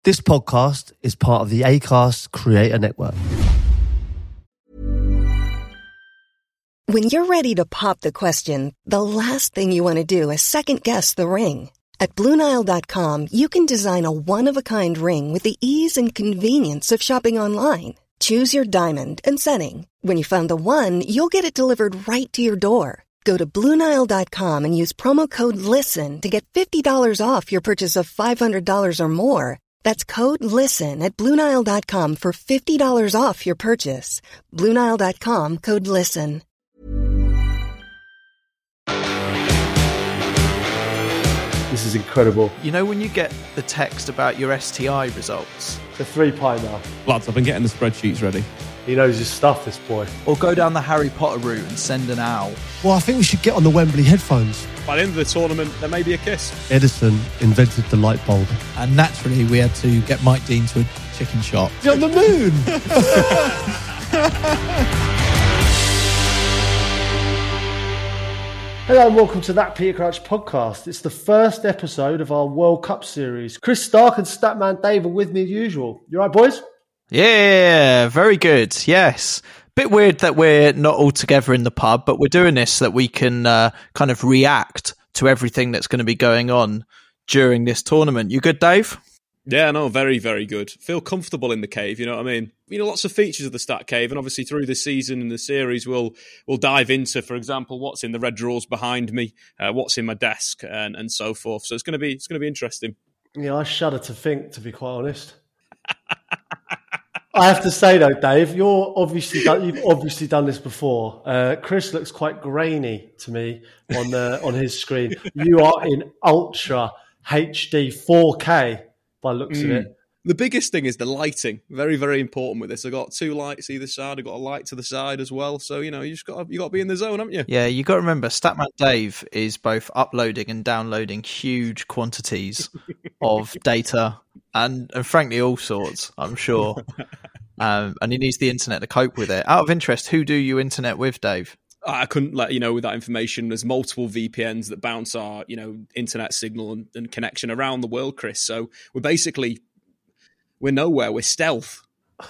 This podcast is part of the Acast Creator Network. When you're ready to pop the question, the last thing you want to do is second-guess the ring. At BlueNile.com, you can design a one-of-a-kind ring with the ease and convenience of shopping online. Choose your diamond and setting. When you find the one, you'll get it delivered right to your door. Go to BlueNile.com and use promo code LISTEN to get $50 off your purchase of $500 or more. That's code LISTEN at BlueNile.com for $50 off your purchase. BlueNile.com, code LISTEN. This is incredible. You know when you get the text about your STI results? It's a 3-pie now. Lads, I've been getting the spreadsheets ready. He knows his stuff, this boy. Or go down the Harry Potter route and send an owl. Well, I think we should get on the Wembley headphones. By the end of the tournament, there may be a kiss. Edison invented the light bulb. And naturally, we had to get Mike Dean to a chicken shop. You're on the moon! Hello and welcome to That Peter Crouch podcast. It's the first episode of our World Cup series. Chris Stark and Statman Dave are with me as usual. You all right, boys? Yeah, very good. Yes. Bit weird that we're not all together in the pub, but we're doing this so that we can kind of react to everything that's going to be going on during this tournament. You good, Dave? Yeah, no, very, very good. Feel comfortable in the cave, you know what I mean? You know, lots of features of the Stat Cave, and obviously through this season and the series, we'll dive into, for example, what's in the red drawers behind me, what's in my desk, and so forth. So it's going to be interesting. Yeah, I shudder to think, to be quite honest. I have to say though, Dave, you've obviously done this before. Chris looks quite grainy to me on his screen. You are in ultra HD 4K by the looks of it. The biggest thing is the lighting. Very, very important with this. I've got 2 lights either side. I've got a light to the side as well. So, you know, you got to be in the zone, haven't you? Yeah, you got to remember, Statman Dave is both uploading and downloading huge quantities of data and frankly, all sorts, I'm sure. And he needs the internet to cope with it. Out of interest, who do you internet with, Dave? I couldn't let you know with that information. There's multiple VPNs that bounce our, internet signal and connection around the world, Chris. So we're nowhere. We're stealth.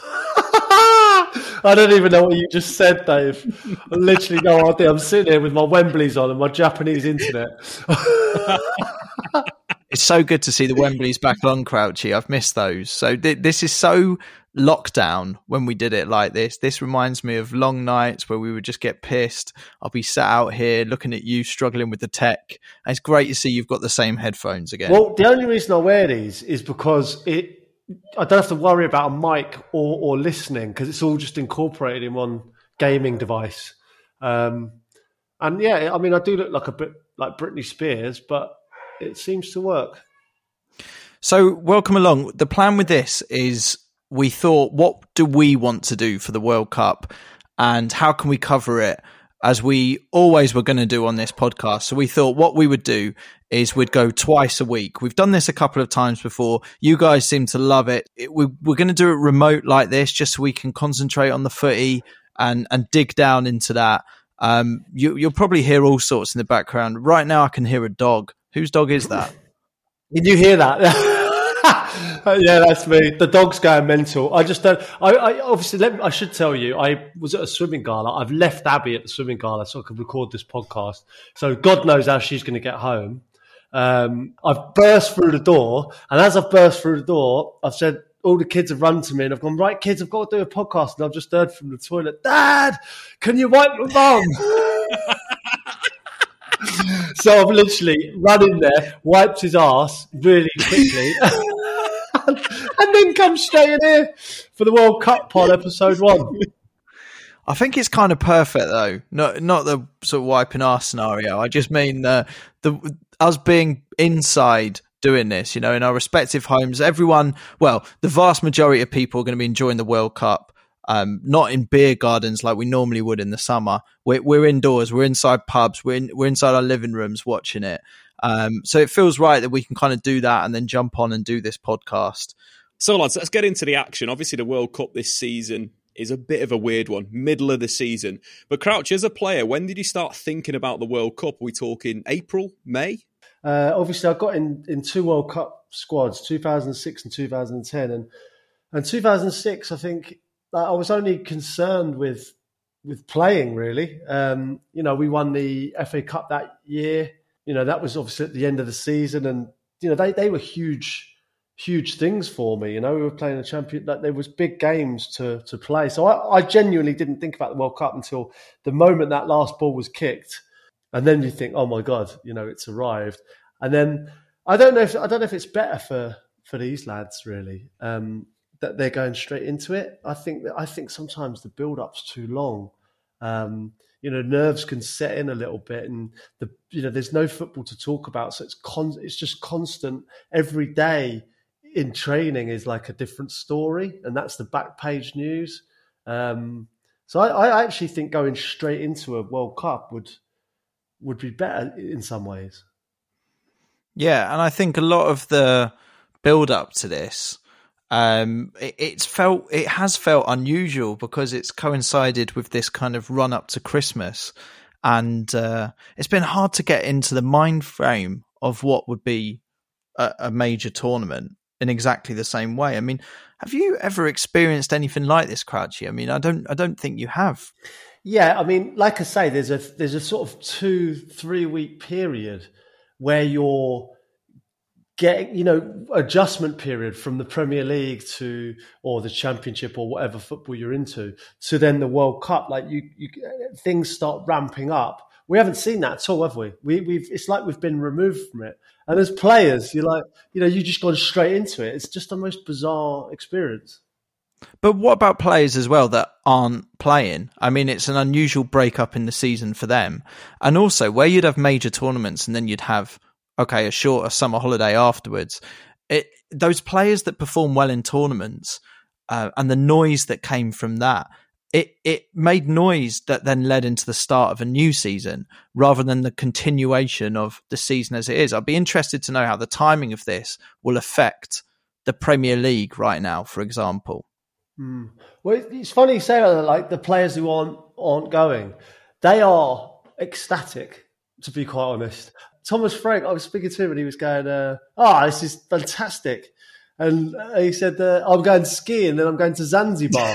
I don't even know what you just said, Dave. I literally no idea. I'm sitting here with my Wembleys on and my Japanese internet. It's so good to see the Wembleys back on, Crouchy. I've missed those. So this is so lockdown when we did it like this. This reminds me of long nights where we would just get pissed. I'll be sat out here looking at you struggling with the tech. And it's great to see you've got the same headphones again. Well, the only reason I wear these is because I don't have to worry about a mic or listening because it's all just incorporated in one gaming device. And yeah, I mean, I do look like a bit like Britney Spears, but it seems to work. So welcome along. The plan with this is we thought, what do we want to do for the World Cup and how can we cover it as we always were going to do on this podcast? So we thought what we would do is we'd go twice a week. We've done this a couple of times before. You guys seem to love it. We're going to do it remote like this just so we can concentrate on the footy and dig down into that. You'll probably hear all sorts in the background. Right now I can hear a dog. Whose dog is that? Did you hear that? Yeah, that's me. The dog's going mental. I just don't. I should tell you, I was at a swimming gala. I've left Abby at the swimming gala so I can record this podcast. So God knows how she's going to get home. I've burst through the door, and as I've burst through the door, I've said, all the kids have run to me and I've gone, right, kids, I've got to do a podcast. And I've just heard from the toilet, Dad, can you wipe my bum? So I've literally run in there, wiped his ass really quickly, and then come straight in here for the World Cup pod episode 1. I think it's kind of perfect though, not the sort of wiping arse scenario. I just mean us being inside doing this, in our respective homes. Everyone, well, the vast majority of people are going to be enjoying the World Cup. Not in beer gardens like we normally would in the summer. We're indoors. We're inside pubs. We're inside our living rooms watching it. So it feels right that we can kind of do that and then jump on and do this podcast. So lads, let's get into the action. Obviously, the World Cup this season is a bit of a weird one, middle of the season. But Crouch, as a player, when did you start thinking about the World Cup? Are we talking April, May? Obviously, I got in two World Cup squads, 2006 and 2010, and 2006. I think I was only concerned with playing really. We won the FA Cup that year. That was obviously at the end of the season, and they were huge things for me. We were playing a champion. That there was big games to play. So I genuinely didn't think about the World Cup until the moment that last ball was kicked, and then you think, oh my God, it's arrived. And then I don't know if it's better for these lads really that they're going straight into it. I think sometimes the build up's too long. Nerves can set in a little bit, and there's no football to talk about, so it's just constant. Every day in training is like a different story, and that's the back page news. So I actually think going straight into a World Cup would be better in some ways. Yeah, and I think a lot of the build up to this, it has felt unusual because it's coincided with this kind of run up to Christmas, and it's been hard to get into the mind frame of what would be a major tournament in exactly the same way. I mean, have you ever experienced anything like this, Crouchy? I mean, I don't think you have. Yeah, I mean, like I say, there's a sort of 2-3 week period where you're getting, adjustment period from the Premier League or the Championship or whatever football you're into to then the World Cup. Like you things start ramping up. We haven't seen that at all, have we? It's like we've been removed from it. And as players, you're like, you just gone straight into it. It's just the most bizarre experience. But what about players as well that aren't playing? I mean, it's an unusual breakup in the season for them. And also, where you'd have major tournaments and then you'd have, a shorter summer holiday afterwards, those players that perform well in tournaments and the noise that came from that, it made noise that then led into the start of a new season rather than the continuation of the season as it is. I'd be interested to know how the timing of this will affect the Premier League right now, for example. Well, it's funny you say that, like the players who aren't going, they are ecstatic, to be quite honest. Thomas Frank, I was speaking to him and he was going, this is fantastic. And he said, I'm going skiing and then I'm going to Zanzibar.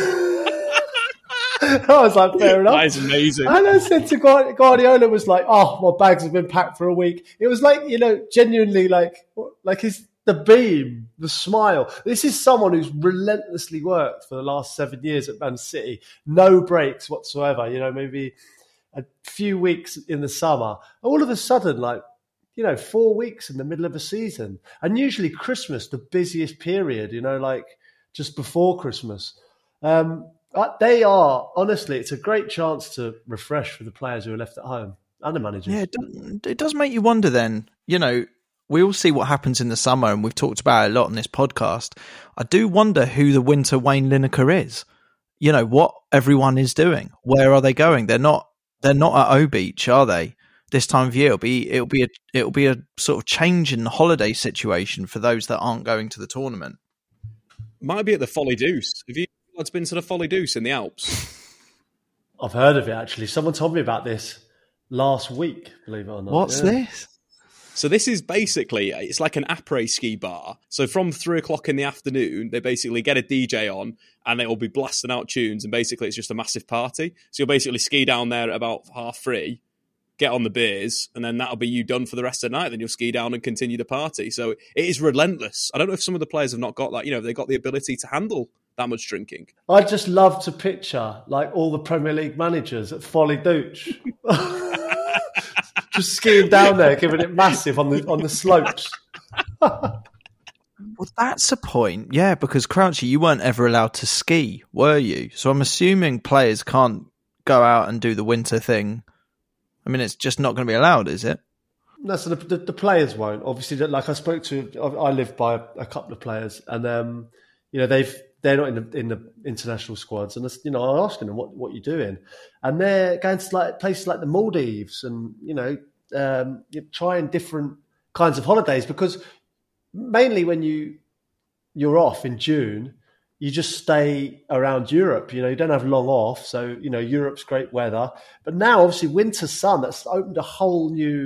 I was like, fair enough. That is amazing. And I said to Guardiola was like, my bags have been packed for a week. It was like, genuinely like the beam, the smile. This is someone who's relentlessly worked for the last 7 years at Man City. No breaks whatsoever, maybe a few weeks in the summer. All of a sudden, 4 weeks in the middle of a season. And usually Christmas, the busiest period, just before Christmas. They are, honestly, it's a great chance to refresh for the players who are left at home and the managers. Yeah, it does make you wonder then, we all see what happens in the summer and we've talked about it a lot on this podcast. I do wonder who the winter Wayne Lineker is. What everyone is doing. Where are they going? They're not at O Beach, are they? This time of year, it'll be a sort of change in the holiday situation for those that aren't going to the tournament. Might be at the Folly Deuce. Have you lads been to the Folly Deuce in the Alps? I've heard of it actually. Someone told me about this last week. Believe it or not. What's this? So this is basically, it's like an après-ski bar. So from 3:00 in the afternoon, they basically get a DJ on and they will be blasting out tunes. And basically it's just a massive party. So you'll basically ski down there at about 3:30, get on the beers, and then that'll be you done for the rest of the night. Then you'll ski down and continue the party. So it is relentless. I don't know if some of the players have not got that, they've got the ability to handle that much drinking. I'd just love to picture all the Premier League managers at Folly Deuce. Just skiing down there, giving it massive on the slopes. Well, that's a point, yeah, because Crouchy, you weren't ever allowed to ski, were you? So I'm assuming players can't go out and do the winter thing. I mean, it's just not going to be allowed, is it? No, so the players won't. Obviously, like I spoke to, I live by a couple of players, and they're not in the international squads, and I'm asking them what you're doing, and they're going to places like the Maldives, and you're trying different kinds of holidays, because mainly when you're off in June, you just stay around Europe. You don't have long off, so Europe's great weather. But now, obviously, winter sun, that's opened a whole new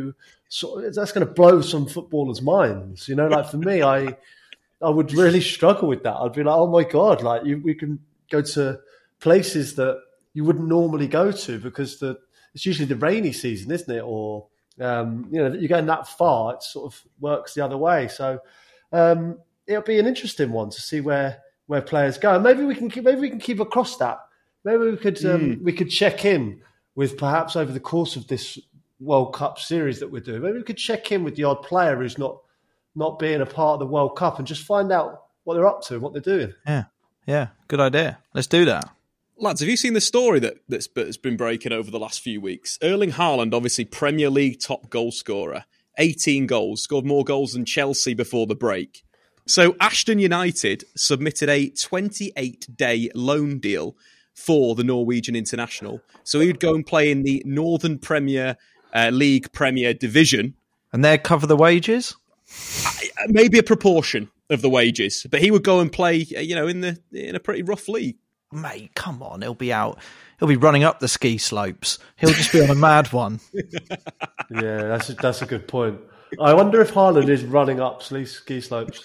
that's going to blow some footballers' minds. Like for me, I would really struggle with that. I'd be like, oh my God, like we can go to places that you wouldn't normally go to because it's usually the rainy season, isn't it? Or, you're going that far, it sort of works the other way. So it'll be an interesting one to see where players go. And maybe we can keep across that. Maybe we could check in with perhaps over the course of this World Cup series that we're doing. Maybe we could check in with the odd player who's not being a part of the World Cup and just find out what they're up to and what they're doing. Yeah, good idea. Let's do that. Lads, have you seen the story that's been breaking over the last few weeks? Erling Haaland, obviously Premier League top goal scorer, 18 goals, scored more goals than Chelsea before the break. So Ashton United submitted a 28-day loan deal for the Norwegian international. So he would go and play in the Northern Premier League Premier Division. And they'd cover the wages? Maybe a proportion of the wages. But he would go and play, in a pretty rough league. Mate, come on, he'll be out. He'll be running up the ski slopes. He'll just be on a mad one. Yeah, that's a good point. I wonder if Haaland is running up ski slopes.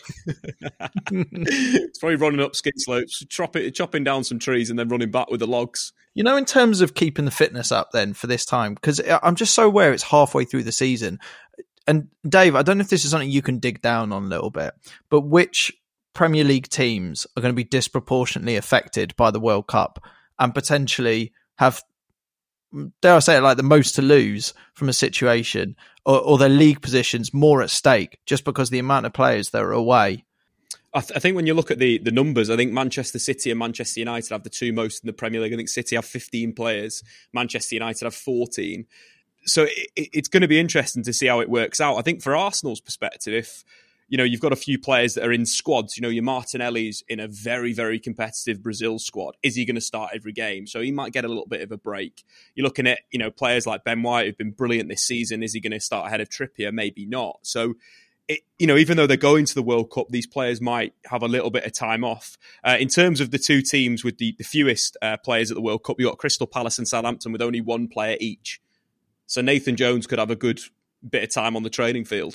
It's probably running up ski slopes, chopping down some trees and then running back with the logs. In terms of keeping the fitness up then for this time, because I'm just so aware it's halfway through the season. And Dave, I don't know if this is something you can dig down on a little bit, but which Premier League teams are going to be disproportionately affected by the World Cup and potentially have, dare I say it, like the most to lose from a situation, or their league positions more at stake just because the amount of players that are away? I think when you look at the numbers, I think Manchester City and Manchester United have the two most in the Premier League. I think City have 15 players, Manchester United have 14. So it's going to be interesting to see how it works out. I think for Arsenal's perspective, if you've got a few players that are in squads. Your Martinelli's in a very, very competitive Brazil squad. Is he going to start every game? So he might get a little bit of a break. You're looking at, players like Ben White who've been brilliant this season. Is he going to start ahead of Trippier? Maybe not. So, even though they're going to the World Cup, these players might have a little bit of time off. In terms of the two teams with the fewest players at the World Cup, you've got Crystal Palace and Southampton with only one player each. So Nathan Jones could have a good bit of time on the training field.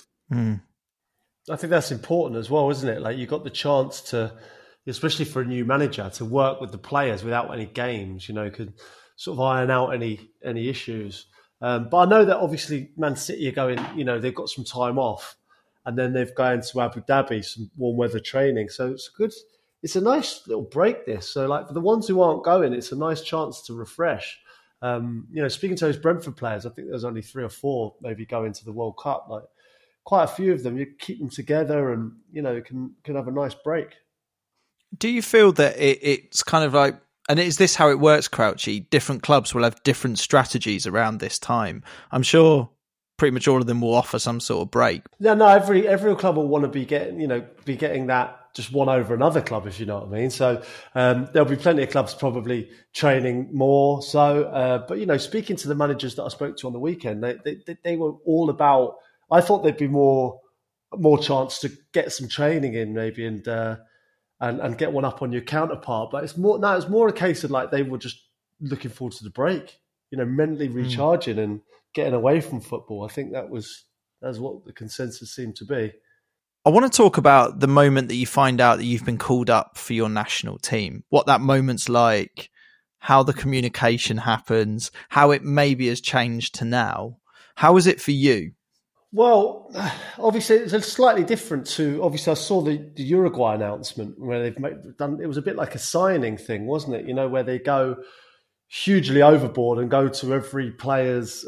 I think that's important as well, isn't it? Like you've got the chance to, especially for a new manager, to work with the players without any games, could sort of iron out any issues. But I know that obviously Man City are going, they've got some time off and then they've gone to Abu Dhabi, some warm weather training. So it's a nice little break this. So like for the ones who aren't going, it's a nice chance to refresh. Speaking to those Brentford players, I think there's only 3 or 4 maybe going to the World Cup. Like, quite a few of them, you keep them together and, can have a nice break. Do you feel that it's kind of like, and is this how it works, Crouchy? Different clubs will have different strategies around this time. I'm sure pretty much all of them will offer some sort of break. No, every club will want to be getting that just one over another club, if you know what I mean. So there'll be plenty of clubs probably training more. So, but, speaking to the managers that I spoke to on the weekend, they were all about, I thought there'd be more chance to get some training in maybe and get one up on your counterpart. But it's more a case of like they were just looking forward to the break, mentally recharging and getting away from football. I think that's what the consensus seemed to be. I want to talk about the moment that you find out that you've been called up for your national team, what that moment's like, how the communication happens, how it maybe has changed to now. How is it for you? Well, obviously it's slightly different to, obviously I saw the Uruguay announcement where they've done, it was a bit like a signing thing, wasn't it? Where they go hugely overboard and go to every player's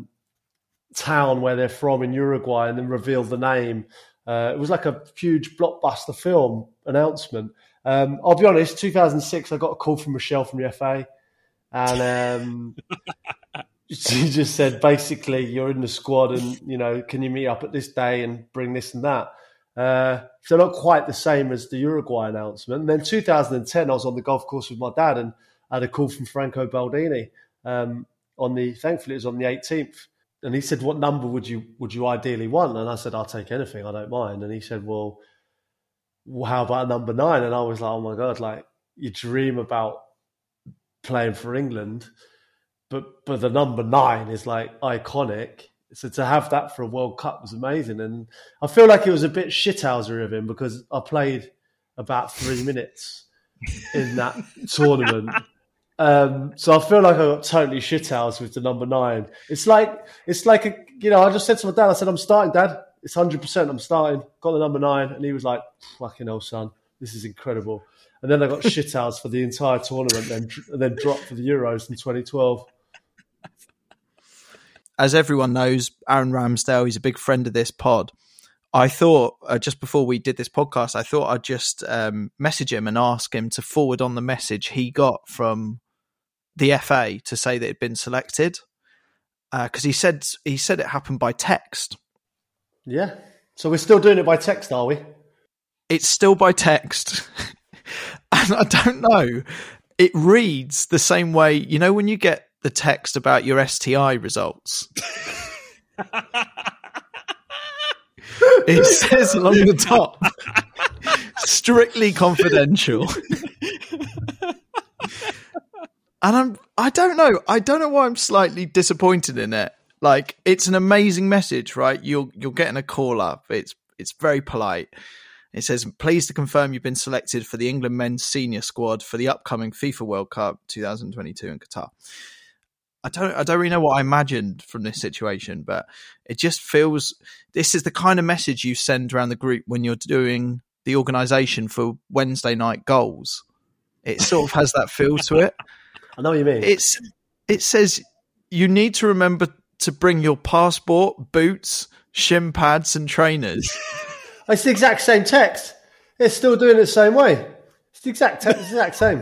town where they're from in Uruguay and then reveal the name. It was like a huge blockbuster film announcement. I'll be honest, 2006, I got a call from Michelle from the FA and she just said, basically, you're in the squad and, can you meet up at this day and bring this and that? So not quite the same as the Uruguay announcement. And then 2010, I was on the golf course with my dad and I had a call from Franco Baldini thankfully it was on the 18th. And he said, what number would you ideally want? And I said, I'll take anything, I don't mind. And he said, well, how about number 9? And I was like, oh my God, like you dream about playing for England, but the number 9 is like iconic. So to have that for a World Cup was amazing. And I feel like it was a bit shithousery of him because I played about 3 minutes in that tournament. So I feel like I got totally shithoused with the number 9. It's like I just said to my dad, I said, I'm starting, Dad. It's 100%. I'm starting. Got the number 9. And he was like, fucking hell, son, this is incredible. And then I got shithoused for the entire tournament and then dropped for the Euros in 2012. As everyone knows, Aaron Ramsdale, he's a big friend of this pod. I thought, just before we did this podcast, I thought I'd just message him and ask him to forward on the message he got from the FA to say that it'd been selected. Because he said it happened by text. Yeah. So we're still doing it by text, are we? It's still by text. And I don't know. It reads the same way, you know, when you get the text about your STI results. It says along the top, strictly confidential. And I don't know why I'm slightly disappointed in it. Like, it's an amazing message, right? You're getting a call up. It's very polite. It says, pleased to confirm you've been selected for the England men's senior squad for the upcoming FIFA World Cup 2022 in Qatar. I don't really know what I imagined from this situation, but it just feels this is the kind of message you send around the group when you're doing the organisation for Wednesday night goals. It sort of has that feel to it. I know what you mean. It says you need to remember to bring your passport, boots, shin pads, and trainers. It's the exact same text. It's still doing it the same way. It's the exact same.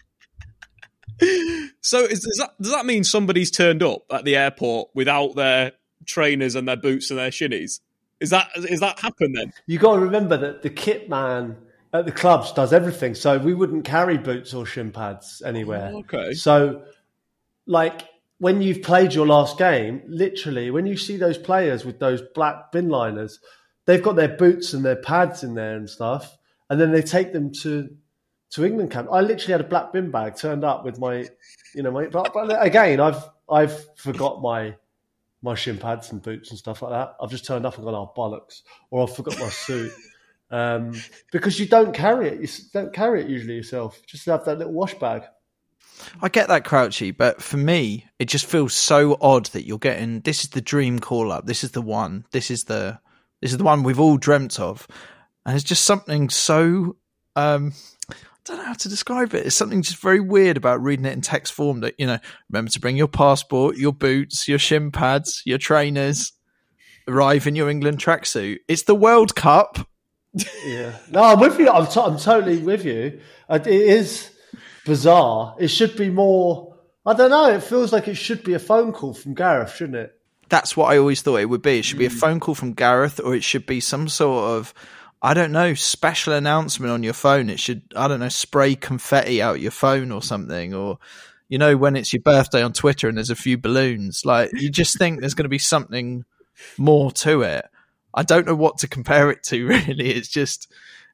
So does that mean somebody's turned up at the airport without their trainers and their boots and their shinnies? Is that happened then? You got to remember that the kit man at the clubs does everything, so we wouldn't carry boots or shin pads anywhere. Oh, okay. So, like, when you've played your last game, literally, when you see those players with those black bin liners, they've got their boots and their pads in there and stuff, and then they take them to England camp. I literally had a black bin bag turned up with my, but again, I've forgot my shin pads and boots and stuff like that. I've just turned up and gone, oh, bollocks, or I've forgot my suit. Because you don't carry it. You don't carry it usually yourself. Just have that little wash bag. I get that, Crouchy, but for me, it just feels so odd that you're getting, this is the dream call-up. This is the one. This is the one we've all dreamt of. And it's just something so... I don't know how to describe it. It's something just very weird about reading it in text form that, remember to bring your passport, your boots, your shin pads, your trainers, arrive in your England tracksuit. It's the World Cup. Yeah. No, I'm with you. I'm totally with you. It is bizarre. It should be more, I don't know, it feels like it should be a phone call from Gareth, shouldn't it? That's what I always thought it would be. It should be a phone call from Gareth, or it should be some sort of, I don't know, special announcement on your phone. It should, I don't know, spray confetti out your phone or something. Or, when it's your birthday on Twitter and there's a few balloons, like, you just think there's going to be something more to it. I don't know what to compare it to, really. It's just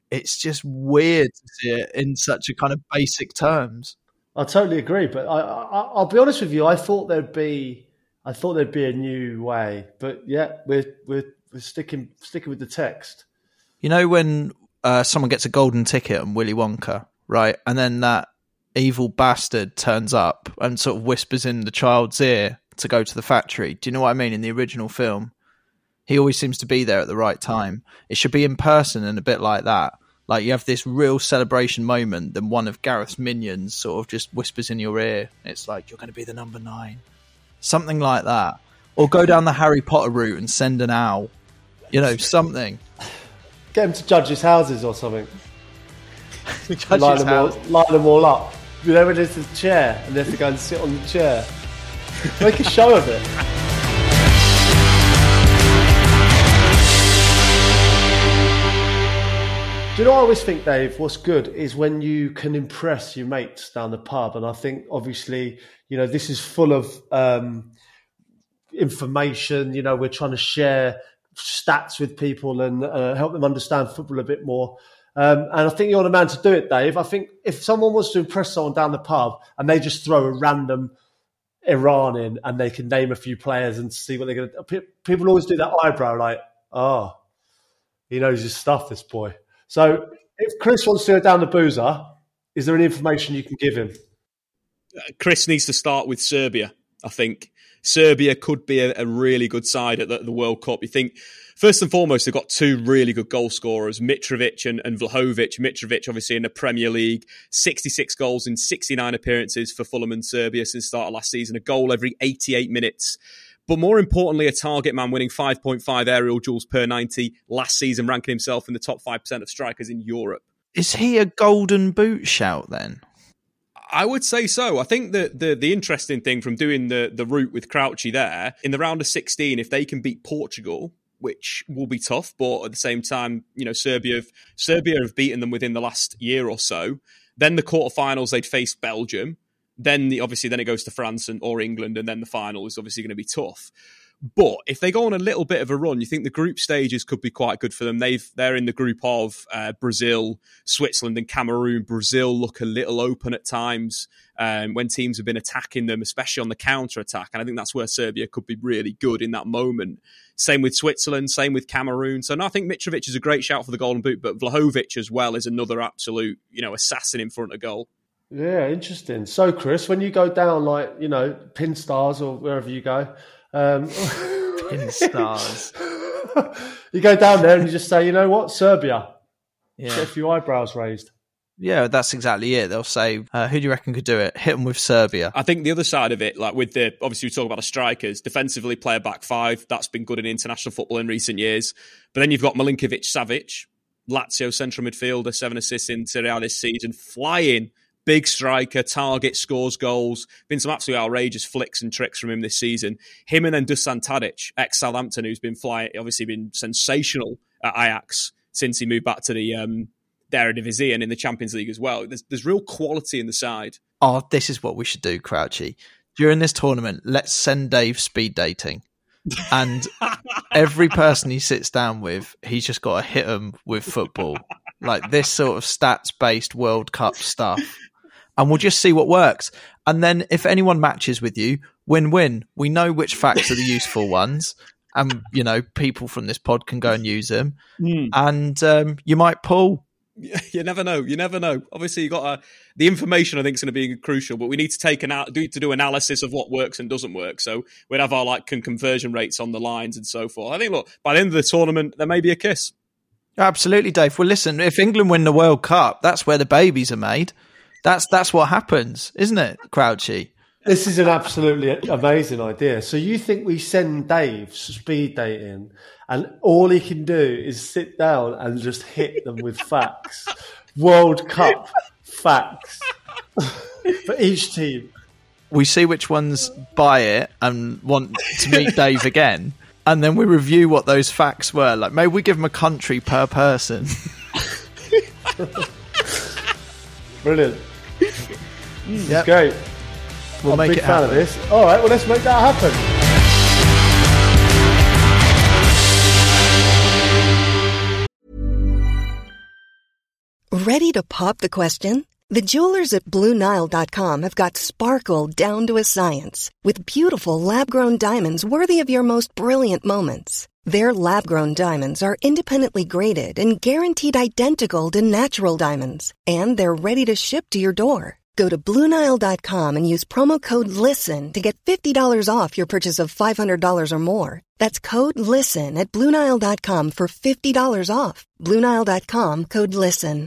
weird to see it in such a kind of basic terms. I totally agree, but I'll be honest with you. I thought there'd be a new way, but yeah, we're sticking with the text. When someone gets a golden ticket on Willy Wonka, right, and then that evil bastard turns up and sort of whispers in the child's ear to go to the factory. Do you know what I mean? In the original film, he always seems to be there at the right time. It should be in person and a bit like that. Like, you have this real celebration moment, then one of Gareth's minions sort of just whispers in your ear. It's like, you're going to be the number 9. Something like that. Or go down the Harry Potter route and send an owl. Something. Get him to judges' houses or something. Line them all up. When there's a chair and they have to go and sit on the chair. Make a show of it. Do you know what I always think, Dave? What's good is when you can impress your mates down the pub. And I think, obviously, this is full of information. We're trying to share stats with people and help them understand football a bit more. And I think you're the man to do it, Dave. I think if someone wants to impress someone down the pub and they just throw a random Iran in, and they can name a few players and see what they're going to. People always do that eyebrow, like, oh, he knows his stuff, this boy. So if Chris wants to go down the boozer, is there any information you can give him? Chris needs to start with Serbia, I think. Serbia could be a really good side at the World Cup. You think, first and foremost, they've got two really good goal scorers, Mitrovic and Vlahovic. Mitrovic, obviously, in the Premier League, 66 goals in 69 appearances for Fulham and Serbia since the start of last season, a goal every 88 minutes. But more importantly, a target man winning 5.5 aerial duels per 90 last season, ranking himself in the top 5% of strikers in Europe. Is he a golden boot shout then? I would say so. I think that the interesting thing from doing the route with Crouchy there, in the round of 16, if they can beat Portugal, which will be tough, but at the same time, you know, Serbia have beaten them within the last year or so. Then the quarterfinals, they'd face Belgium. Then it goes to France or England, and then the final is obviously going to be tough. But if they go on a little bit of a run, you think the group stages could be quite good for them. They're in the group of Brazil, Switzerland and Cameroon. Brazil look a little open at times when teams have been attacking them, especially on the counter-attack. And I think that's where Serbia could be really good in that moment. Same with Switzerland, same with Cameroon. So no, I think Mitrovic is a great shout for the golden boot, but Vlahovic as well is another absolute, you know, assassin in front of goal. Yeah, interesting. So, Chris, when you go down, like, you know, Pin Stars or wherever you go, Pin Stars. You go down there and you just say, you know what, Serbia. Yeah. Get a few eyebrows raised. Yeah, that's exactly it. They'll say, who do you reckon could do it? Hit them with Serbia. I think the other side of it, like with obviously we talk about the strikers, defensively play a back five. That's been good in international football in recent years. But then you've got Milinkovic-Savic, Lazio central midfielder, 7 assists in Serie A this season, flying. Big striker, target, scores goals. Been some absolutely outrageous flicks and tricks from him this season. Him and then Dusan Tadic, ex-Southampton, who's been obviously been sensational at Ajax since he moved back to the Eredivisie and in the Champions League as well. There's real quality in the side. Oh, this is what we should do, Crouchy. During this tournament, let's send Dave speed dating. And every person he sits down with, he's just got to hit them with football. Like this sort of stats-based World Cup stuff. And we'll just see what works. And then if anyone matches with you, win-win. We know which facts are the useful ones. And, you know, people from this pod can go and use them. And you might pull. You never know. You never know. Obviously, you got the information. I think is going to be crucial, but we need to do analysis of what works and doesn't work. So we'd have our conversion rates on the lines and so forth. I think, look, by the end of the tournament, there may be a kiss. Absolutely, Dave. Well, listen, if England win the World Cup, that's where the babies are made. That's what happens, isn't it, Crouchy? This is an absolutely amazing idea. So you think we send Dave speed dating and all he can do is sit down and just hit them with facts. World Cup facts for each team. We see which ones buy it and want to meet Dave again. And then we review what those facts were. Like, maybe we give them a country per person. Brilliant. Yep. Great. We'll I'm make a big it fan happen. of this. All right, well, let's make that happen. Ready to pop the question? The jewelers at BlueNile.com have got sparkle down to a science with beautiful lab-grown diamonds worthy of your most brilliant moments. Their lab-grown diamonds are independently graded and guaranteed identical to natural diamonds, and they're ready to ship to your door. Go to BlueNile.com and use promo code LISTEN to get $50 off your purchase of $500 or more. That's code LISTEN at BlueNile.com for $50 off. BlueNile.com, code LISTEN.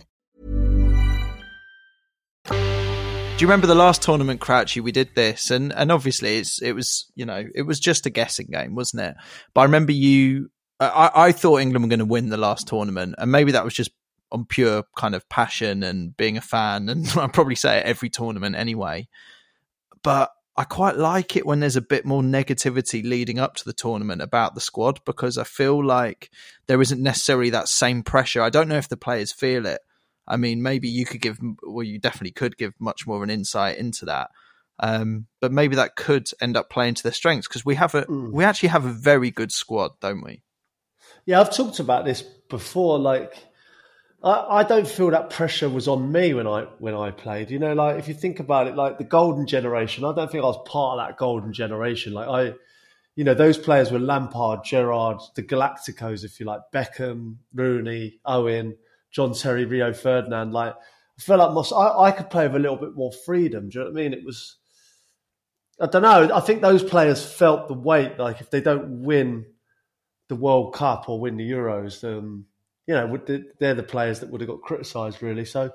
Do you remember the last tournament, Crouchy? We did this, and obviously it was just a guessing game, wasn't it? But I remember I thought England were going to win the last tournament, and maybe that was just on pure kind of passion and being a fan, and I'll probably say it every tournament anyway. But I quite like it when there's a bit more negativity leading up to the tournament about the squad, because I feel like there isn't necessarily that same pressure. I don't know if the players feel it. I mean, maybe you definitely could give much more of an insight into that. But maybe that could end up playing to their strengths, because we actually have a very good squad, don't we? Yeah, I've talked about this before. Like, I don't feel that pressure was on me when I played. You know, like if you think about it, like the golden generation, I don't think I was part of that golden generation. Like those players were Lampard, Gerrard, the Galacticos, if you like, Beckham, Rooney, Owen, John Terry, Rio Ferdinand. Like I felt like I could play with a little bit more freedom. Do you know what I mean? It was, I don't know. I think those players felt the weight. Like if they don't win the World Cup or win the Euros, then they're the players that would have got criticised, really. So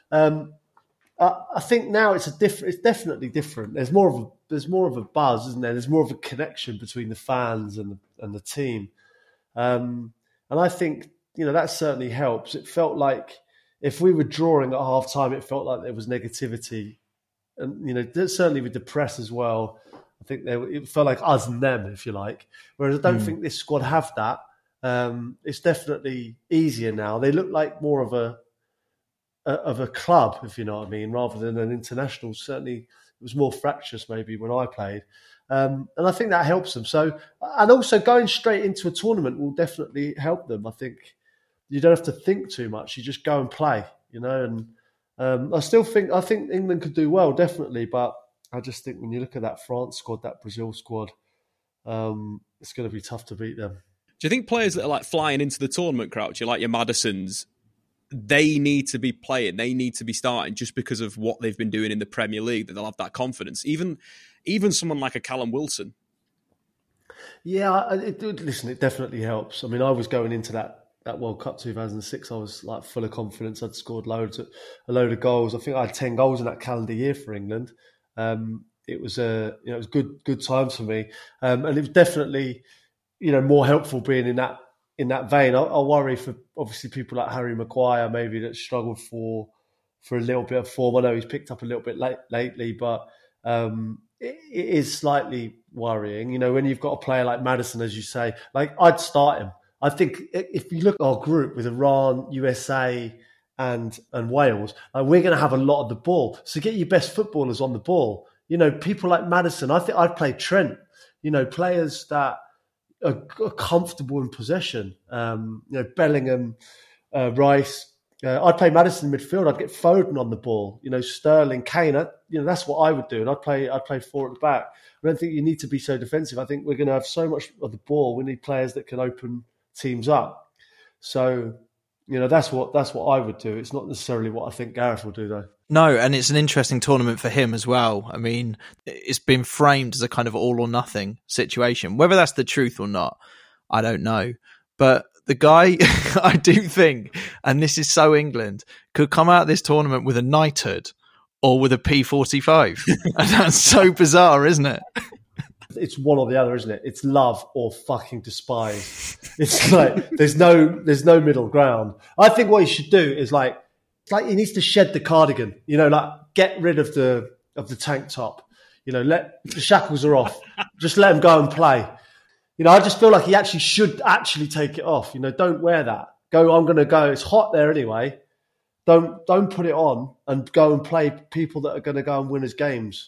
I think now it's definitely different. There's more of a buzz, isn't there? There's more of a connection between the fans and the team, and I think that certainly helps. It felt like if we were drawing at half time, it felt like there was negativity, and certainly with the press as well. I think it felt like us and them, if you like. Whereas I don't think this squad have that. It's definitely easier now. They look like more of a club, if you know what I mean, rather than an international. Certainly, it was more fractious maybe when I played, and I think that helps them. So, and also going straight into a tournament will definitely help them. I think you don't have to think too much; you just go and play, And I think England could do well, definitely, but I just think when you look at that France squad, that Brazil squad, it's going to be tough to beat them. Do you think players that are like flying into the tournament, Crouchy, like your Maddisons, they need to be playing, they need to be starting just because of what they've been doing in the Premier League, that they'll have that confidence? Even someone like a Callum Wilson. Yeah, listen, it definitely helps. I mean, I was going into that World Cup 2006, I was like full of confidence. I'd scored a load of goals. I think I had 10 goals in that calendar year for England. It was it was good times for me, and it was definitely more helpful being in that vein. I worry for obviously people like Harry Maguire maybe that struggled for a little bit of form. I know he's picked up a little bit lately, but it is slightly worrying. When you've got a player like Maddison, as you say, like I'd start him. I think if you look at our group with Iran, USA, and Wales, we're going to have a lot of the ball. So get your best footballers on the ball. People like Maddison. I think I'd play Trent. Players that are comfortable in possession. Bellingham, Rice. I'd play Maddison in midfield. I'd get Foden on the ball. Sterling, Kane. That's what I would do, and I'd play four at the back. I don't think you need to be so defensive. I think we're going to have so much of the ball. We need players that can open teams up. So, that's what I would do. It's not necessarily what I think Gareth will do, though. No, and it's an interesting tournament for him as well. I mean, it's been framed as a kind of all or nothing situation. Whether that's the truth or not, I don't know. But the guy, I do think, and this is so England, could come out of this tournament with a knighthood or with a P45. And that's so bizarre, isn't it? It's one or the other, isn't it? It's love or fucking despise. It's like there's no middle ground. I think what he should do is like he needs to shed the cardigan. Get rid of the tank top. Let the shackles are off. Just let him go and play. I just feel like he should take it off. Don't wear that. Go. I'm going to go. It's hot there anyway. Don't put it on and go and play people that are going to go and win his games.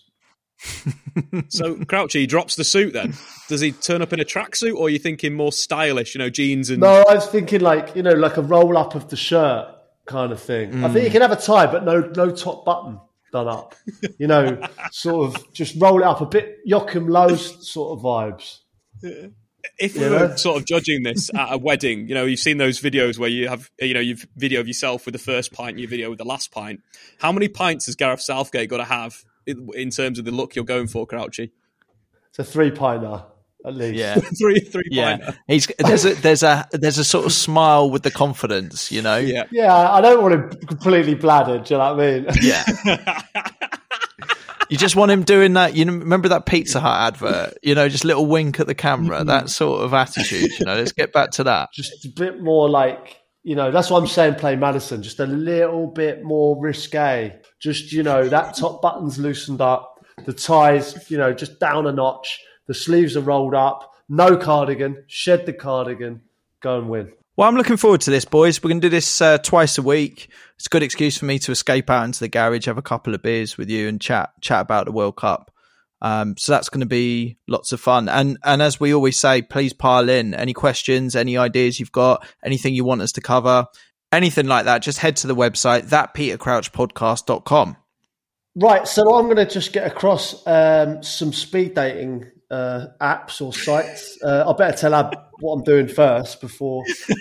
So Crouchy, he drops the suit then. Does he turn up in a tracksuit, or are you thinking more stylish, jeans and... No, I was thinking like a roll up of the shirt kind of thing. I think you can have a tie, but no top button done up. Sort of just roll it up a bit, Joachim Low sort of vibes. If we were sort of judging this at a wedding, you've seen those videos where you have, you've video of yourself with the first pint, you video with the last pint. How many pints has Gareth Southgate got to have in terms of the look you're going for, Crouchy? It's a 3-pinter at least. Yeah, three pinter. There's a sort of smile with the confidence, Yeah. Yeah, I don't want him completely bladdered. Do you know what I mean? Yeah. You just want him doing that. Remember that Pizza Hut advert? Just a little wink at the camera. That sort of attitude. Let's get back to that. Just a bit more like, that's what I'm saying. Play Maddison. Just a little bit more risque. Just that top button's loosened up. The ties, just down a notch. The sleeves are rolled up. No cardigan. Shed the cardigan. Go and win. Well, I'm looking forward to this, boys. We're going to do this twice a week. It's a good excuse for me to escape out into the garage, have a couple of beers with you and chat about the World Cup. So that's going to be lots of fun. And as we always say, please pile in any questions, any ideas you've got, anything you want us to cover, anything like that, just head to the website, thatpetercrouchpodcast.com. Right, so I'm going to just get across some speed dating apps or sites. I better tell Ab what I'm doing first before,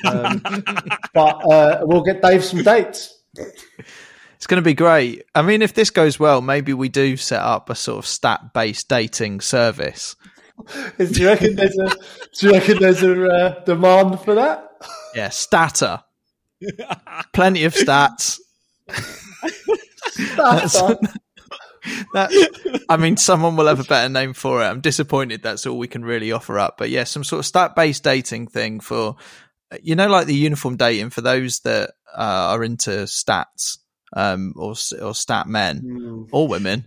but we'll get Dave some dates. It's going to be great. I mean, if this goes well, maybe we do set up a sort of stat-based dating service. Do you reckon there's a demand for that? Yeah, statter. Plenty of stats. I mean, someone will have a better name for it. I'm disappointed that's all we can really offer up. But yeah, some sort of stat-based dating thing for, like the uniform dating for those that are into stats or stat men or women.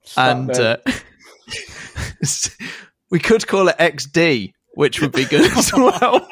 We could call it XD, which would be good as well.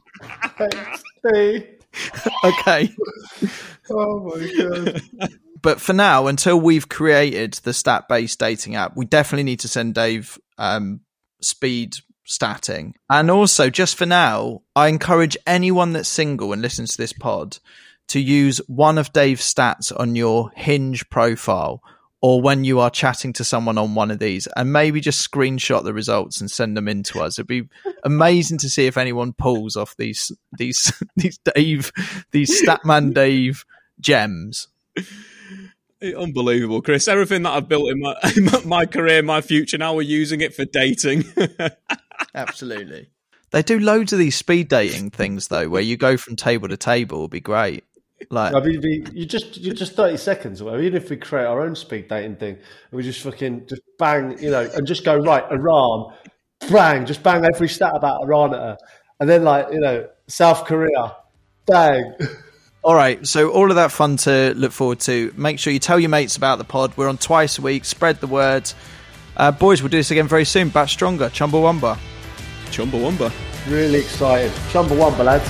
XD. Okay. Oh my God. But for now, until we've created the stat-based dating app, we definitely need to send Dave speed statting. And also, just for now, I encourage anyone that's single and listens to this pod to use one of Dave's stats on your Hinge profile or when you are chatting to someone on one of these, and maybe just screenshot the results and send them in to us. It'd be amazing to see if anyone pulls off these Statman Dave gems. Unbelievable, Chris. Everything that I've built in my career, my future, now we're using it for dating. Absolutely. They do loads of these speed dating things, though, where you go from table to table. Would be great. Like, I mean, you just 30 seconds or whatever. Even if we create our own speed dating thing, we just bang, and just go, right, Iran, bang, just bang every stat about Iran at her. And then South Korea, bang. All right, so all of that fun to look forward to. Make sure you tell your mates about the pod. We're on twice a week. Spread the word. Boys, we'll do this again very soon. Back stronger. Chumbawamba. Chumbawamba. Really excited. Chumbawamba, lads.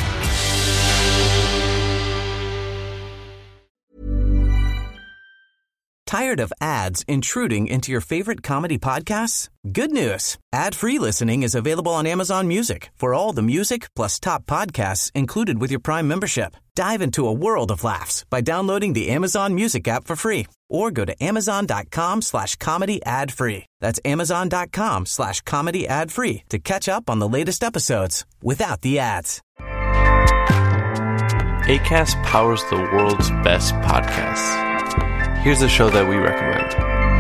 Tired of ads intruding into your favorite comedy podcasts? Good news. Ad-free listening is available on Amazon Music for all the music plus top podcasts included with your Prime membership. Dive into a world of laughs by downloading the Amazon Music app for free or go to amazon.com/comedy ad-free. That's amazon.com/comedy ad-free to catch up on the latest episodes without the ads. Acast powers the world's best podcasts. Here's a show that we recommend.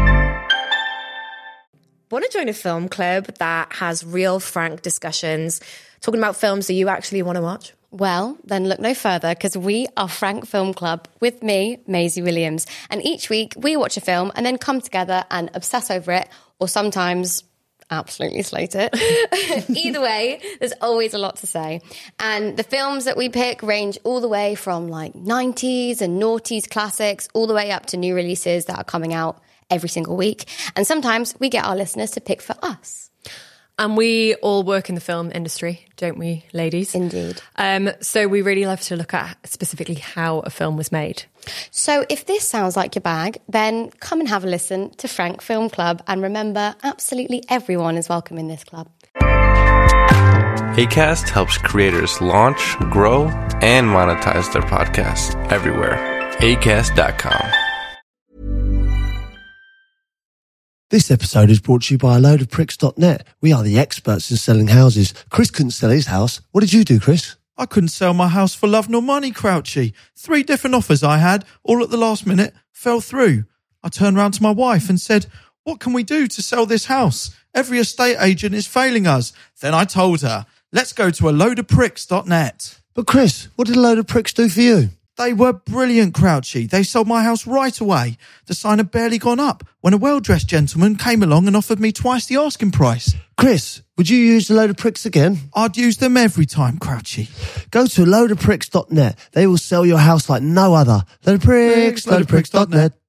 Want to join a film club that has real, frank discussions, talking about films that you actually want to watch? Well, then look no further, because we are Frank Film Club with me, Maisie Williams. And each week we watch a film and then come together and obsess over it, or sometimes absolutely slate it. Either way, there's always a lot to say. And the films that we pick range all the way from like 90s and noughties classics all the way up to new releases that are coming out every single week. And sometimes we get our listeners to pick for us. And we all work in the film industry, don't we, ladies? Indeed. So we really love to look at specifically how a film was made. So if this sounds like your bag, then come and have a listen to Frank Film Club. And remember, absolutely everyone is welcome in this club. Acast helps creators launch, grow, and monetize their podcasts everywhere. Acast.com. This episode is brought to you by AloadofPricks.net. We are the experts in selling houses. Chris couldn't sell his house. What did you do, Chris? I couldn't sell my house for love nor money, Crouchy. 3 different offers I had, all at the last minute, fell through. I turned round to my wife and said, what can we do to sell this house? Every estate agent is failing us. Then I told her, let's go to AloadofPricks.net. But Chris, what did A Load of Pricks do for you? They were brilliant, Crouchy. They sold my house right away. The sign had barely gone up when a well-dressed gentleman came along and offered me twice the asking price. Chris, would you use A Load of Pricks again? I'd use them every time, Crouchy. Go to AloadofPricks.net. They will sell your house like no other. Load of Pricks, AloadofPricks.net.